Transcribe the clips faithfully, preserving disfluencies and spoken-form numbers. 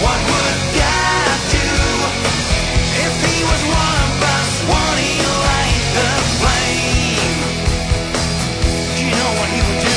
What would God do if he was one of us? Would he light the flame? Do you know what he would do?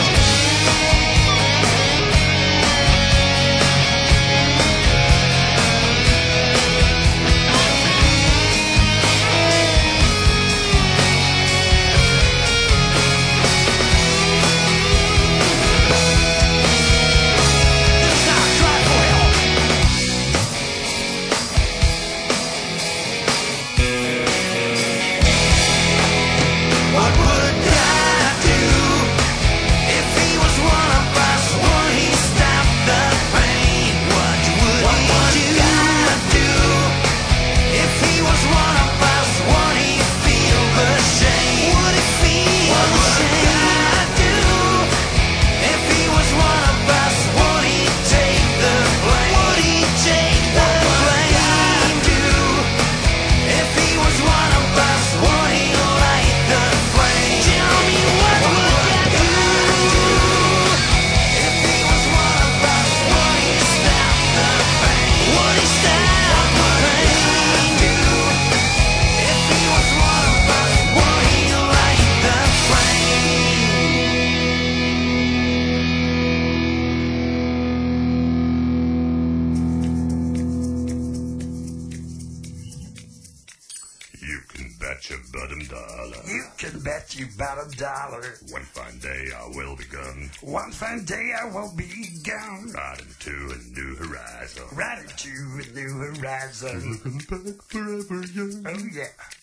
What would God do if he was one of us? Would he stop the pain? What would he do if he was one of us? Would he feel the shame? Would he feel what the shame? What would God do if he was one of us? Would he take the blame? Would he take the blame? What would God do if he was one of us? Would he light the flame? Tell me what would God do if he was one of us? Would he stop the pain? Would he stop the pain? Do if he was one of us? Would he light the You can bet your bottom dollar. You can bet you about a dollar. One fine day I will be gone, One fine day I will be gone. riding to a new horizon. Riding to a new horizon. Looking back forever young. Oh yeah.